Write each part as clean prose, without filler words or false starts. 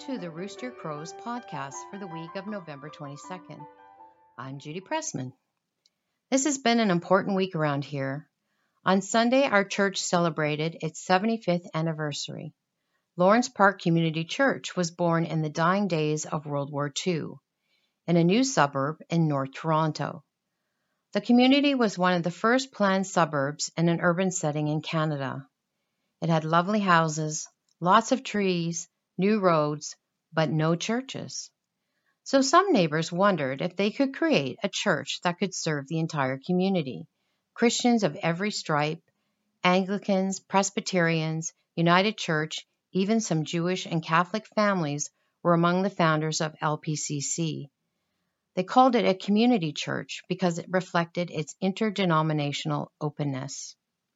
to the Rooster Crows podcast for the week of November 22nd. I'm Judy Pressman. This has been an important week around here. On Sunday, our church celebrated its 75th anniversary. Lawrence Park Community Church was born in the dying days of World War II in a new suburb in North Toronto. The community was one of the first planned suburbs in an urban setting in Canada. It had lovely houses, lots of trees, new roads, but no churches. So some neighbors wondered if they could create a church that could serve the entire community. Christians of every stripe, Anglicans, Presbyterians, United Church, even some Jewish and Catholic families were among the founders of LPCC. They called it a community church because it reflected its interdenominational openness.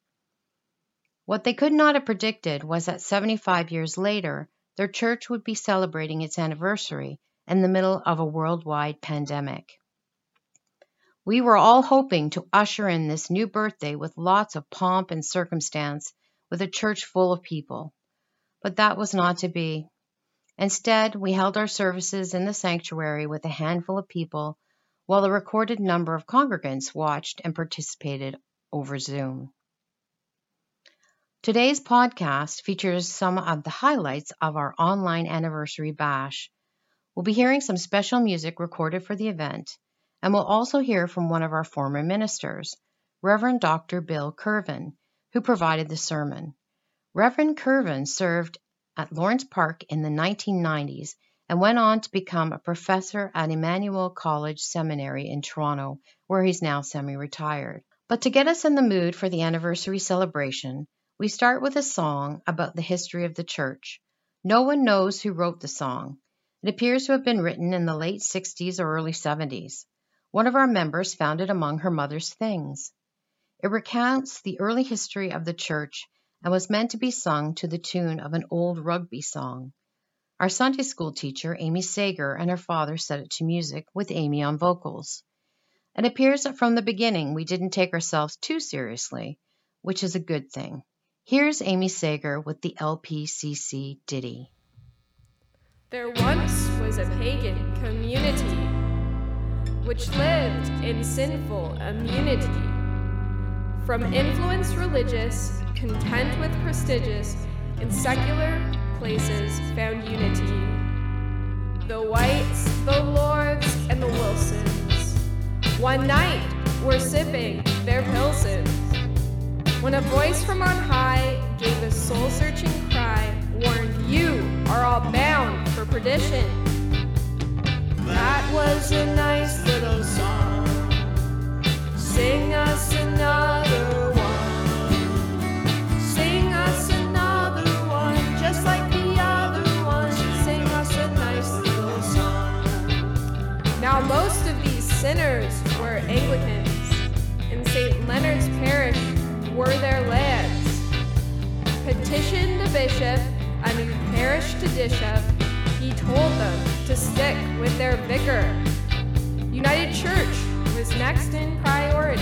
What they could not have predicted was that 75 years later, their church would be celebrating its anniversary in the middle of a worldwide pandemic. We were all hoping to usher in this new birthday with lots of pomp and circumstance, with a church full of people. But that was not to be. Instead, we held our services in the sanctuary with a handful of people, while a recorded number of congregants watched and participated over Zoom. Today's podcast features some of the highlights of our online anniversary bash. We'll be hearing some special music recorded for the event, and we'll also hear from one of our former ministers, Reverend Dr. Bill Curvin, who provided the sermon. Reverend Curvin served at Lawrence Park in the 1990s and went on to become a professor at Emmanuel College Seminary in Toronto, where he's now semi-retired. But to get us in the mood for the anniversary celebration, we start with a song about the history of the church. No one knows who wrote the song. It appears to have been written in the late 60s or early 70s. One of our members found it among her mother's things. It recounts the early history of the church and was meant to be sung to the tune of an old rugby song. Our Sunday school teacher, Amy Sager, and her father set it to music with Amy on vocals. It appears that from the beginning we didn't take ourselves too seriously, which is a good thing. Here's Amy Sager with the LPCC ditty. There once was a pagan community which lived in sinful immunity. From influence religious, content with prestigious, in secular places found unity. The Whites, the Lords, and the Wilsons one night were sipping their Pilsens, when a voice from on high gave a soul-searching cry, warned, "You are all bound for perdition." That was a nice little song. Sing us another one. Sing us another one, just like the other ones. Sing us a nice little song. Now most of these sinners were Anglicans, in St. Leonard's Parish were their lads. Petitioned the bishop, a new parish to dish up. He told them to stick with their vicar. United Church was next in priority.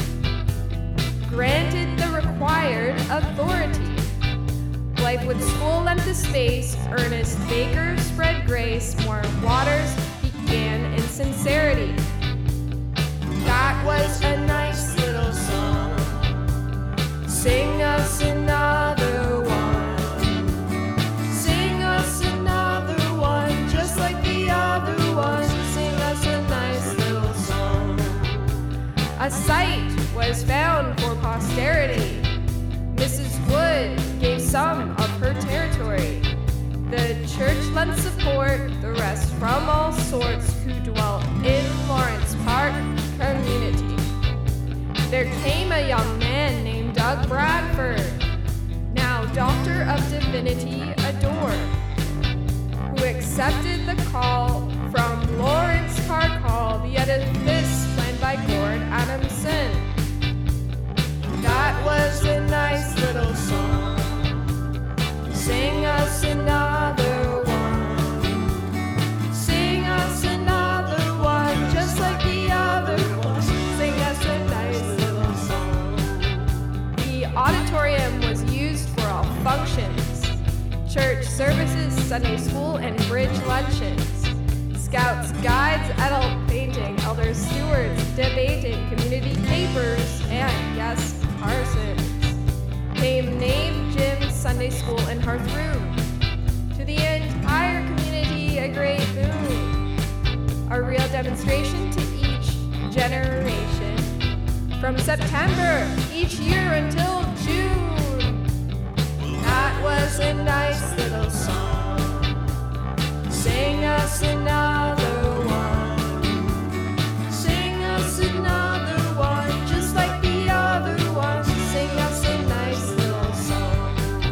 Granted the required authority. Blythewood School lent the space, earnest bakers spread grace, more waters began in sincerity. That was a nice little song. Sing us another one. Sing us another one, just like the other ones. Sing us a nice little song. A site was found for posterity. Mrs. Wood gave some of her territory. The church lent support, the rest from all sorts who dwelt in Lawrence Park community. There came a young man named Doug Bradford, now Doctor of Divinity adored, who accepted the call from Lawrence Park Hall, the edifice planned by Gord Adamson. That was a nice little song. Sing us another one. Sing us another one, just like the other one. Sing us a nice little song. The auditorium was used for all functions. Church services, Sunday school, and bridge luncheons. Scouts, guides, adult painting, elders, stewards, debating, community papers, and yes, parsons. Name, gym, Sunday school, and hearth room. To the entire community, a great boon. A real demonstration to each generation. From September each year until June. That was a nice little song. Sing us another one. Sing us another one, just like the other ones. Sing us a nice little song.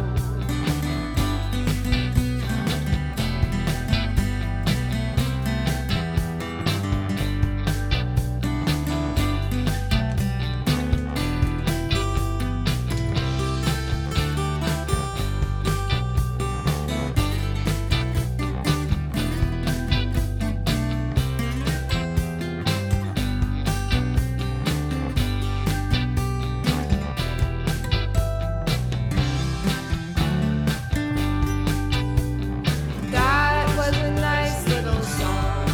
That was a nice little song.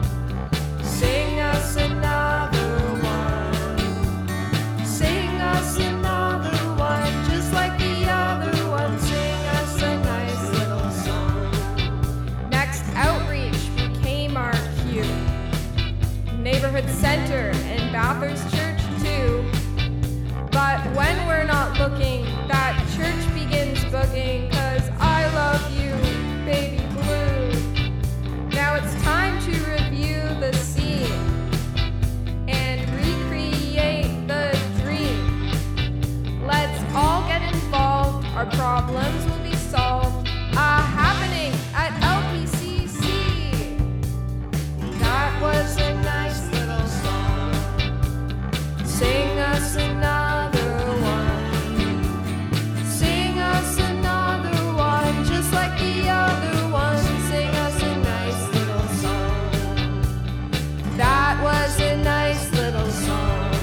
Sing us another one. Sing us another one, just like the other one. Sing us a nice little song. Next outreach became our cue. Neighborhood center and Bathurst Church too. But when we're not looking, that church begins booking, 'cause I love you, baby blue. Now it's time to review the scene and recreate the dream. Let's all get involved, our problems will be solved. A happening at LPCC. That was a nice little song. Sing us another one. Sing us another one, just like the other one. Sing us a nice little song. That was a nice little song.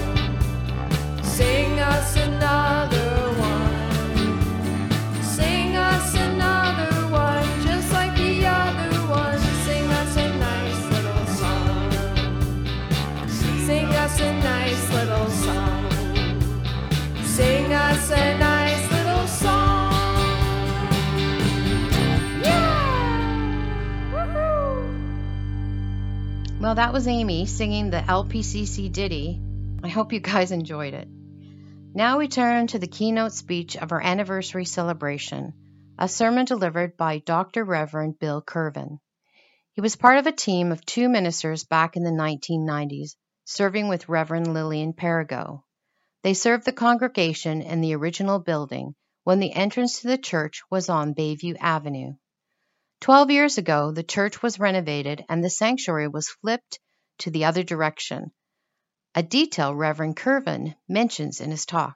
Sing us another one. Sing us another one, just like the other one. Sing us a nice little song. Sing us a nice little song. Sing us a nice little song. Yeah! Woohoo! Well, that was Amy singing the LPCC ditty. I hope you guys enjoyed it. Now we turn to the keynote speech of our anniversary celebration, a sermon delivered by Dr. Reverend Bill Curvin. He was part of a team of 2 ministers back in the 1990s, serving with Reverend Lillian Perigo. They served the congregation in the original building when the entrance to the church was on Bayview Avenue. 12 years ago, the church was renovated and the sanctuary was flipped to the other direction, a detail Reverend Curvin mentions in his talk.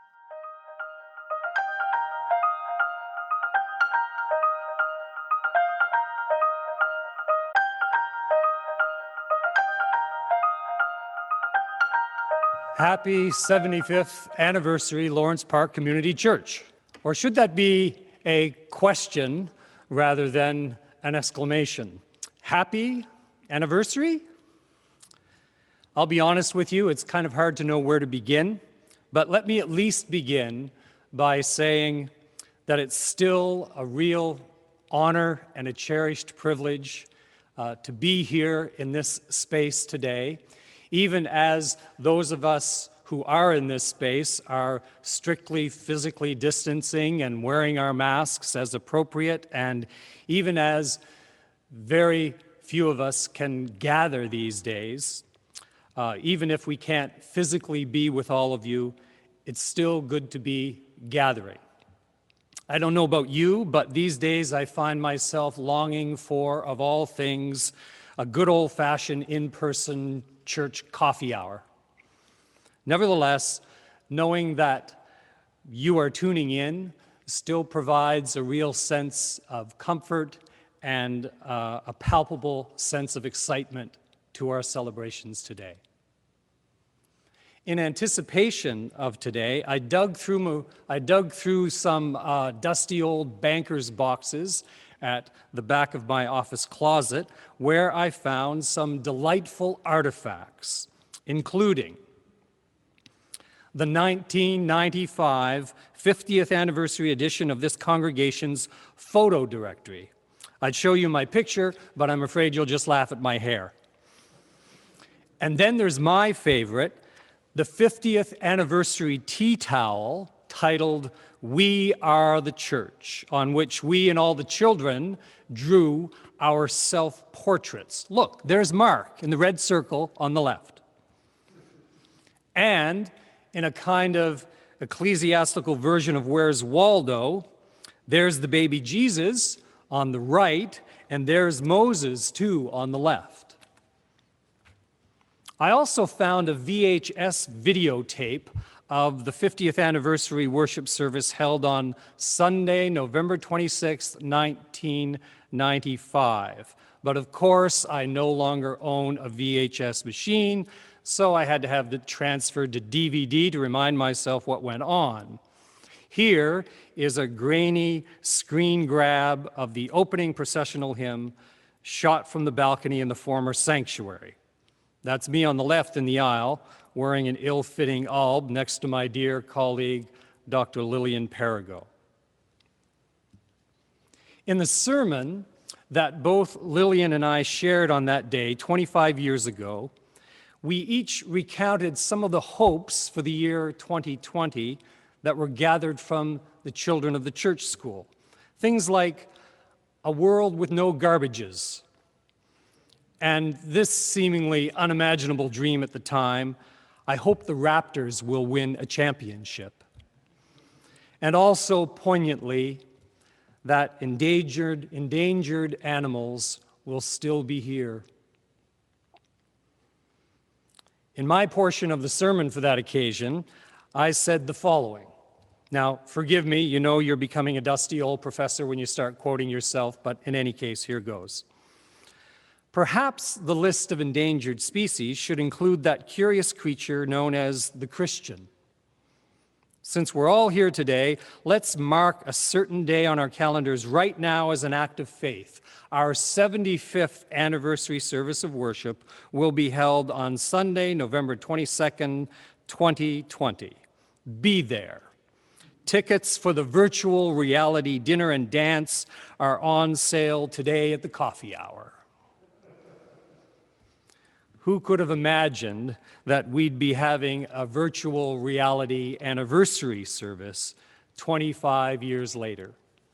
Happy 75th anniversary, Lawrence Park Community Church. Or should that be a question rather than an exclamation? Happy anniversary? I'll be honest with you, it's kind of hard to know where to begin, but let me at least begin by saying that it's still a real honor and a cherished privilege to be here in this space today, even as those of us who are in this space are strictly physically distancing and wearing our masks as appropriate, and even as very few of us can gather these days. Even if we can't physically be with all of you, it's still good to be gathering. I don't know about you, but these days I find myself longing for, of all things, a good old-fashioned in-person church coffee hour. Nevertheless, knowing that you are tuning in still provides a real sense of comfort and a palpable sense of excitement to our celebrations today. In anticipation of today, I dug through some dusty old banker's boxes at the back of my office closet, where I found some delightful artifacts, including the 1995 50th anniversary edition of this congregation's photo directory. I'd show you my picture, but I'm afraid you'll just laugh at my hair. And then there's my favorite, the 50th anniversary tea towel titled "We Are the Church," on which we and all the children drew our self-portraits. Look, there's Mark in the red circle on the left. And in a kind of ecclesiastical version of Where's Waldo, there's the baby Jesus on the right, and there's Moses too on the left. I also found a VHS videotape of the 50th anniversary worship service held on Sunday, November 26, 1995. But of course, I no longer own a VHS machine, so I had to have it transferred to DVD to remind myself what went on. Here is a grainy screen grab of the opening processional hymn shot from the balcony in the former sanctuary. That's me on the left in the aisle, wearing an ill-fitting alb next to my dear colleague, Dr. Lillian Perigo. In the sermon that both Lillian and I shared on that day 25 years ago, we each recounted some of the hopes for the year 2020 that were gathered from the children of the church school. Things like a world with no garbages, and this seemingly unimaginable dream at the time, I hope the Raptors will win a championship. And also poignantly, that endangered animals will still be here. In my portion of the sermon for that occasion, I said the following. Now, forgive me, you know you're becoming a dusty old professor when you start quoting yourself, but in any case, here goes. Perhaps the list of endangered species should include that curious creature known as the Christian. Since we're all here today, let's mark a certain day on our calendars right now as an act of faith. Our 75th anniversary service of worship will be held on Sunday, November 22nd, 2020. Be there. Tickets for the virtual reality dinner and dance are on sale today at the coffee hour. Who could have imagined that we'd be having a virtual reality anniversary service 25 years later?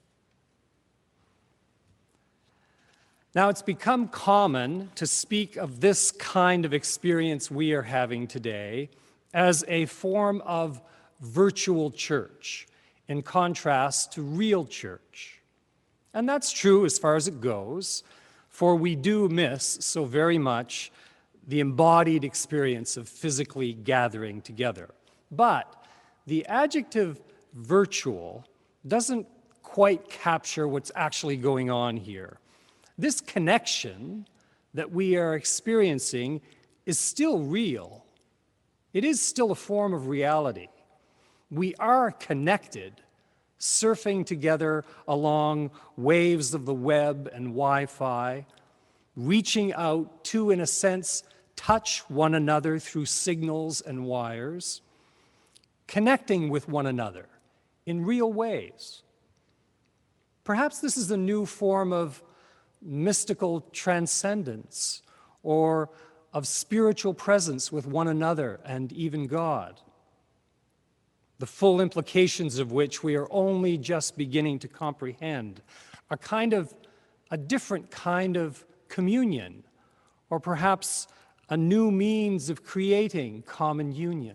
Now, it's become common to speak of this kind of experience we are having today as a form of virtual church, in contrast to real church. And that's true as far as it goes, for we do miss so very much the embodied experience of physically gathering together. But the adjective virtual doesn't quite capture what's actually going on here. This connection that we are experiencing is still real. It is still a form of reality. We are connected, surfing together along waves of the web and Wi-Fi, reaching out to, in a sense, touch one another through signals and wires, connecting with one another in real ways. Perhaps this is a new form of mystical transcendence or of spiritual presence with one another and even God, the full implications of which we are only just beginning to comprehend, a different kind of communion, or perhaps a new means of creating common union.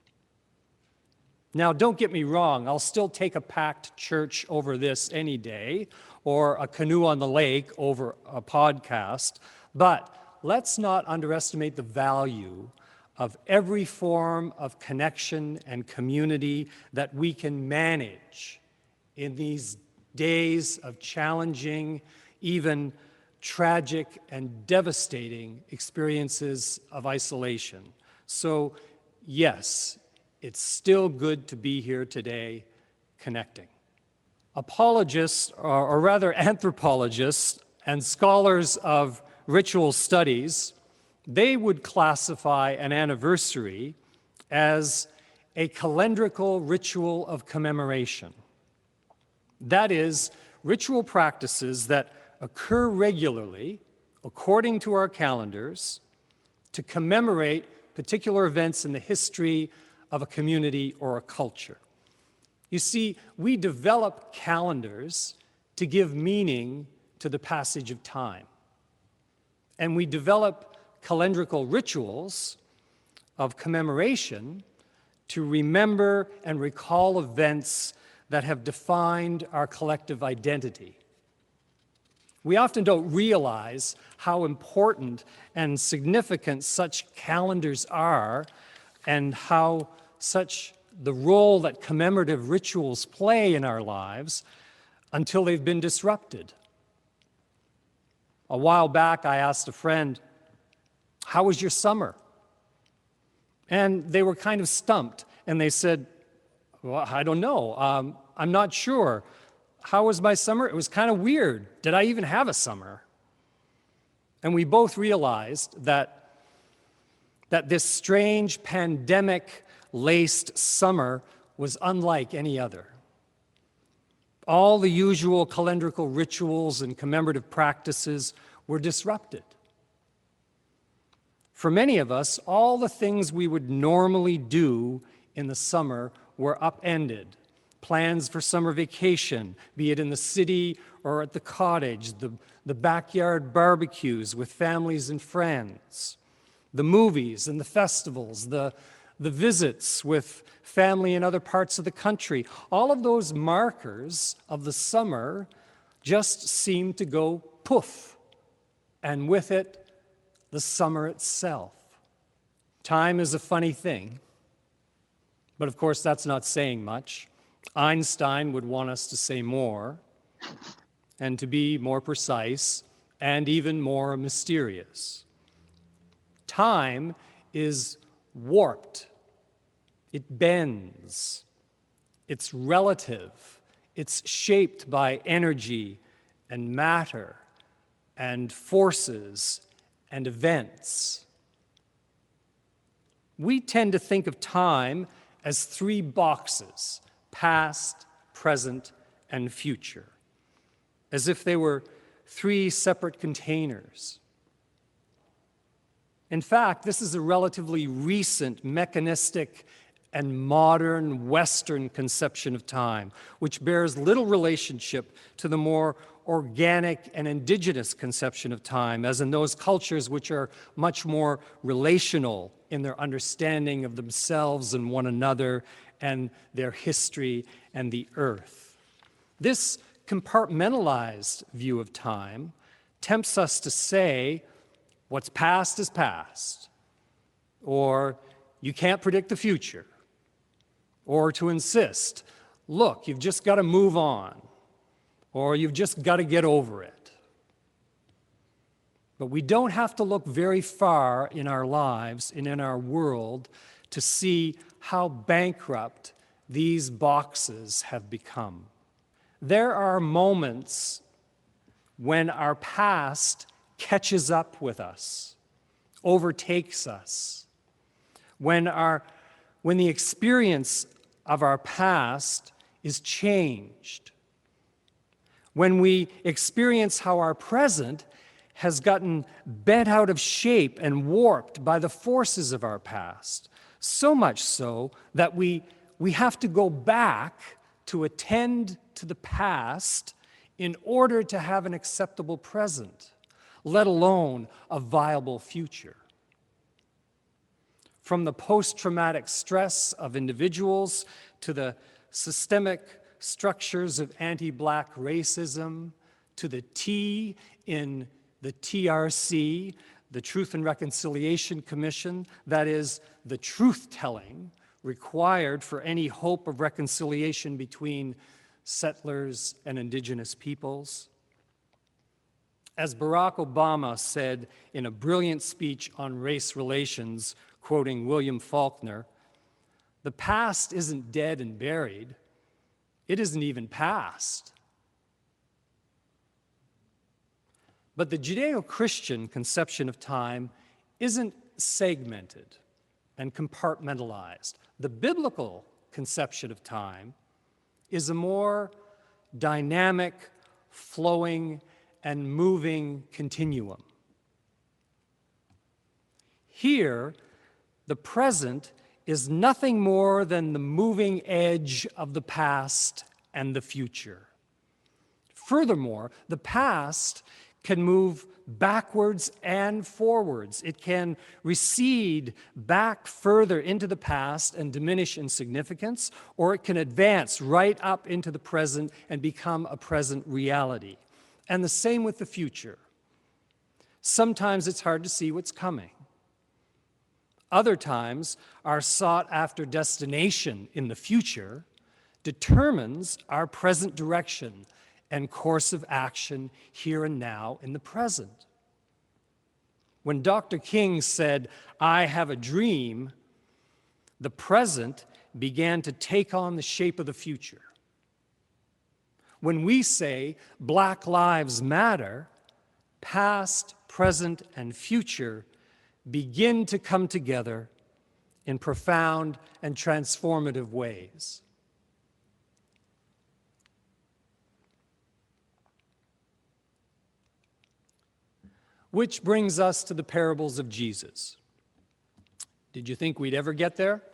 Now, don't get me wrong, I'll still take a packed church over this any day, or a canoe on the lake over a podcast, but let's not underestimate the value of every form of connection and community that we can manage in these days of challenging, even tragic and devastating experiences of isolation. So yes, it's still good to be here today connecting. Apologists, or rather anthropologists and scholars of ritual studies, they would classify an anniversary as a calendrical ritual of commemoration. That is, ritual practices that occur regularly, according to our calendars, to commemorate particular events in the history of a community or a culture. You see, we develop calendars to give meaning to the passage of time. And we develop calendrical rituals of commemoration to remember and recall events that have defined our collective identity. We often don't realize how important and significant such calendars are and how such the role that commemorative rituals play in our lives until they've been disrupted. A while back, I asked a friend, "How was your summer?" And they were kind of stumped, and they said, "Well, I don't know. I'm not sure. How was my summer? It was kind of weird. Did I even have a summer?" And we both realized that this strange pandemic-laced summer was unlike any other. All the usual calendrical rituals and commemorative practices were disrupted. For many of us, all the things we would normally do in the summer were upended. Plans for summer vacation, be it in the city or at the cottage, the backyard barbecues with families and friends, the movies and the festivals, the visits with family in other parts of the country. All of those markers of the summer just seemed to go poof, and with it, the summer itself. Time is a funny thing, but of course that's not saying much. Einstein would want us to say more, and to be more precise, and even more mysterious. Time is warped. It bends. It's relative. It's shaped by energy and matter and forces and events. We tend to think of time as three boxes: past, present, and future, as if they were three separate containers. In fact, this is a relatively recent, mechanistic, and modern Western conception of time, which bears little relationship to the more organic and indigenous conception of time, as in those cultures which are much more relational in their understanding of themselves and one another and their history and the earth. This compartmentalized view of time tempts us to say, what's past is past, or you can't predict the future, or to insist, look, you've just got to move on, or you've just got to get over it. But we don't have to look very far in our lives and in our world to see how bankrupt these boxes have become. There are moments when our past catches up with us, overtakes us, when the experience of our past is changed, when we experience how our present has gotten bent out of shape and warped by the forces of our past, so much so that we have to go back to attend to the past in order to have an acceptable present, let alone a viable future. From the post-traumatic stress of individuals to the systemic structures of anti-Black racism, to the T in the TRC, the Truth and Reconciliation Commission, that is, the truth-telling required for any hope of reconciliation between settlers and indigenous peoples. As Barack Obama said in a brilliant speech on race relations, quoting William Faulkner, The past isn't dead and buried. It isn't even past. But the Judeo-Christian conception of time isn't segmented and compartmentalized. The biblical conception of time is a more dynamic, flowing, and moving continuum. Here, the present is nothing more than the moving edge of the past and the future. Furthermore, the past can move backwards and forwards. It can recede back further into the past and diminish in significance, or it can advance right up into the present and become a present reality. And the same with the future. Sometimes it's hard to see what's coming. Other times, our sought-after destination in the future determines our present direction and course of action here and now in the present. When Dr. King said, "I have a dream," the present began to take on the shape of the future. When we say Black Lives Matter, past, present, and future begin to come together in profound and transformative ways. Which brings us to the parables of Jesus. Did you think we'd ever get there?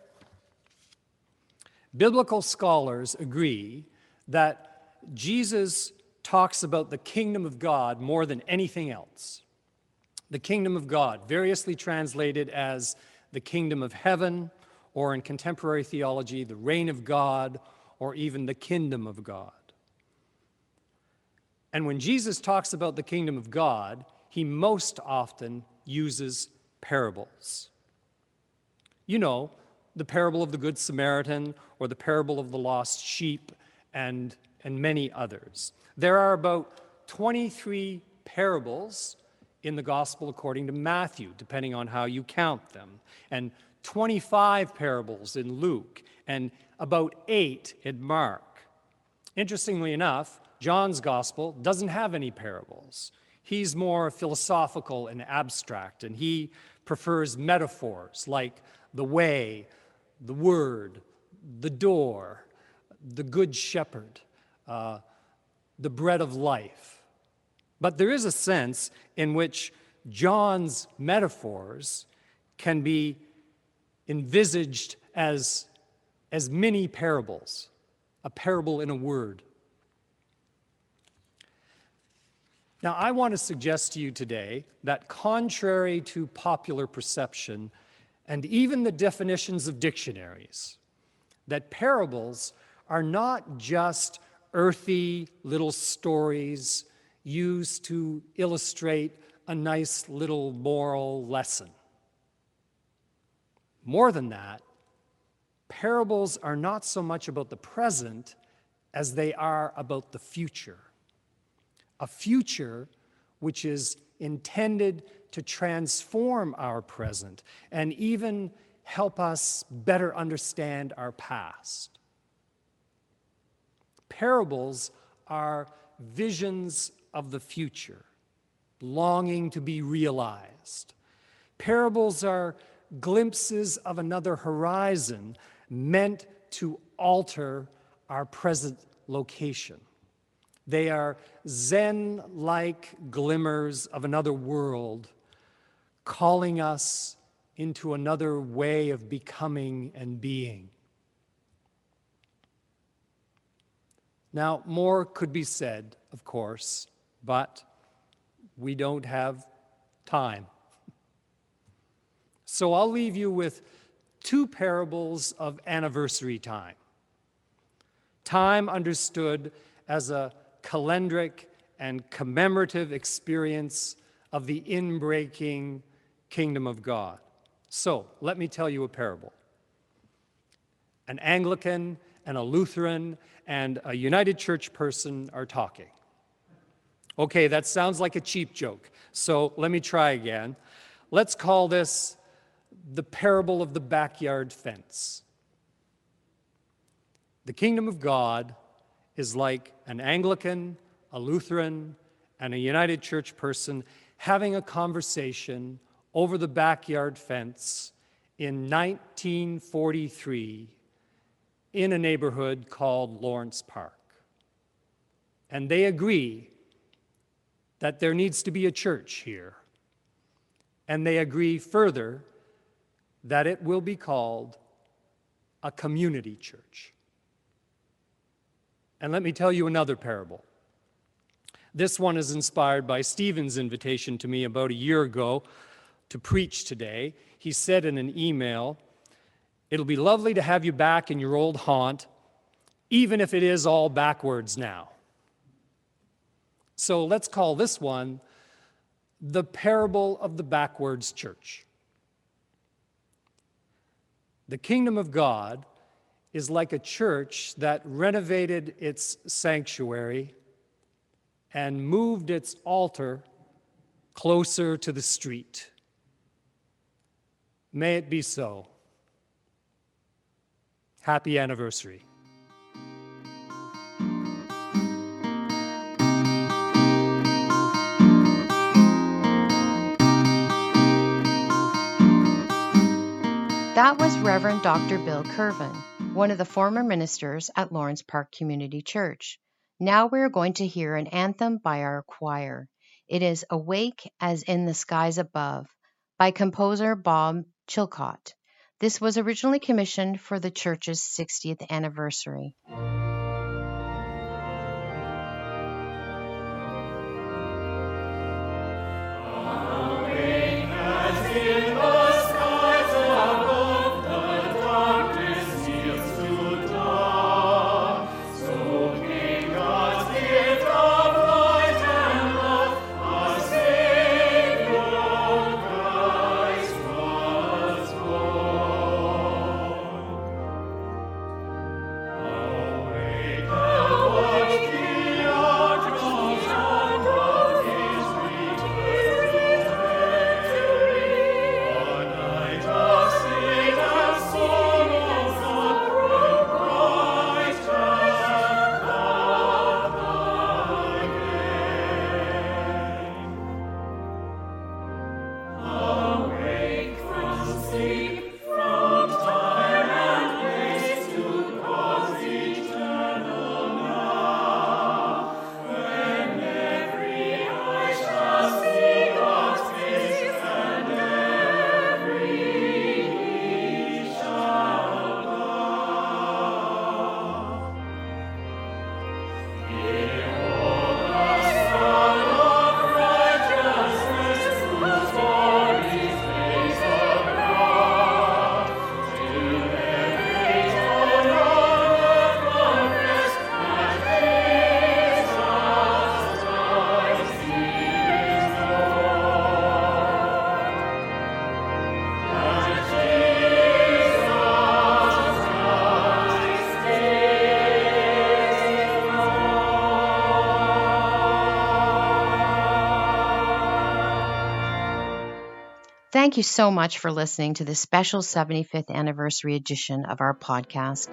Biblical scholars agree that Jesus talks about the kingdom of God more than anything else. The kingdom of God, variously translated as the kingdom of heaven, or in contemporary theology, the reign of God, or even the kingdom of God. And when Jesus talks about the kingdom of God, he most often uses parables. You know, the parable of the Good Samaritan, or the parable of the lost sheep, and many others. There are about 23 parables in the Gospel according to Matthew, depending on how you count them, and 25 parables in Luke, and about 8 in Mark. Interestingly enough, John's Gospel doesn't have any parables. He's more philosophical and abstract, and he prefers metaphors like the way, the word, the door, the good shepherd, the bread of life. But there is a sense in which John's metaphors can be envisaged as mini parables, a parable in a word. Now, I want to suggest to you today that contrary to popular perception and even the definitions of dictionaries, that parables are not just earthy little stories used to illustrate a nice little moral lesson. More than that, parables are not so much about the present as they are about the future. A future which is intended to transform our present and even help us better understand our past. Parables are visions of the future, longing to be realized. Parables are glimpses of another horizon meant to alter our present location. They are Zen-like glimmers of another world, calling us into another way of becoming and being. Now, more could be said, of course, but we don't have time. So I'll leave you with 2 parables of anniversary time. Time understood as a calendric and commemorative experience of the inbreaking kingdom of God. So, let me tell you a parable. An Anglican and a Lutheran and a United Church person are talking. Okay, that sounds like a cheap joke, so let me try again. Let's call this the parable of the backyard fence. The kingdom of God is like an Anglican, a Lutheran, and a United Church person having a conversation over the backyard fence in 1943 in a neighborhood called Lawrence Park. And they agree that there needs to be a church here. And they agree further that it will be called a community church. And let me tell you another parable. This one is inspired by Stephen's invitation to me about a year ago to preach today. He said in an email, "It'll be lovely to have you back in your old haunt, even if it is all backwards now." So let's call this one the parable of the backwards church. The kingdom of God is like a church that renovated its sanctuary and moved its altar closer to the street. May it be so. Happy anniversary. That was Reverend Dr. Bill Curvin, one of the former ministers at Lawrence Park Community Church. Now we're going to hear an anthem by our choir. It is "Awake as in the Skies Above" by composer Bob Chilcott. This was originally commissioned for the church's 60th anniversary. Thank you so much for listening to this special 75th anniversary edition of our podcast.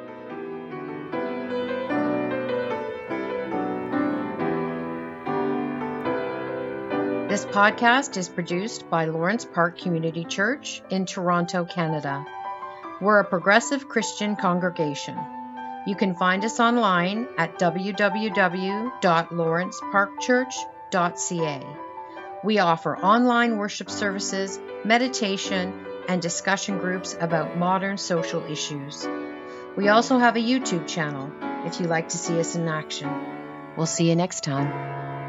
This podcast is produced by Lawrence Park Community Church in Toronto, Canada. We're a progressive Christian congregation. You can find us online at www.lawrenceparkchurch.ca. We offer online worship services, meditation, and discussion groups about modern social issues. We also have a YouTube channel if you'd like to see us in action. We'll see you next time.